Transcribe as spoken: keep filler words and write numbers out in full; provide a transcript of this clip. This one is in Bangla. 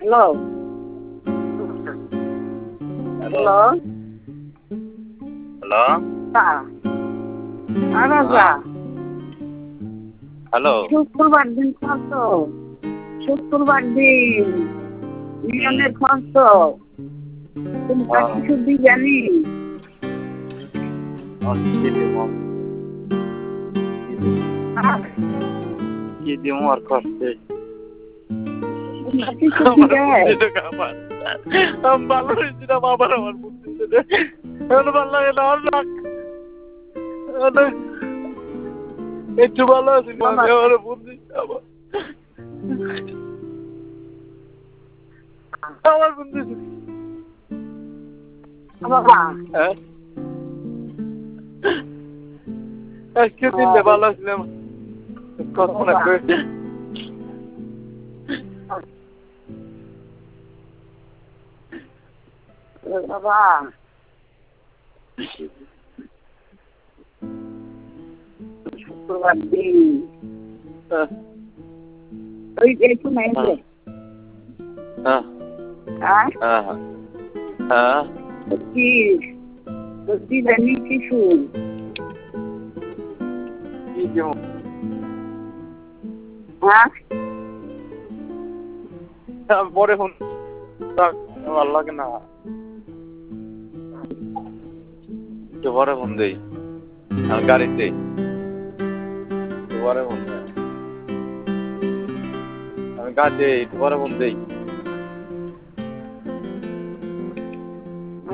hello hello hello Raja hello শুক্রবার দিন খরচ শুক্রবার দিন মিলনের খরচ তুমি কিছু দিই জানি কি দিব আর করতে কিছু দেয় ভালো হয়েছিলাম আবার আমার বুদ্ধি এখন ভালো লাগে না আর রাখ একটু ভালো আছি আমার বুদ্ধি আবার আমার বুদ্ধি বাবা হ্যাঁ আজকে দিনটা ভালো ছিলাম কল্পনা করে বাবা শুক্রবার দিন ওই একটু নাই হ্যাঁ হ্যাঁ হ্যাঁ হ্যাঁ সত্যি সত্যি জানি কিছু কি দিব হ্যাঁ পরে ফোন ভালো লাগে না পরে ফোন দেই আর গাড়িতে পরে ফোন দেই আমি গাড়িতে পরে ফোন দেই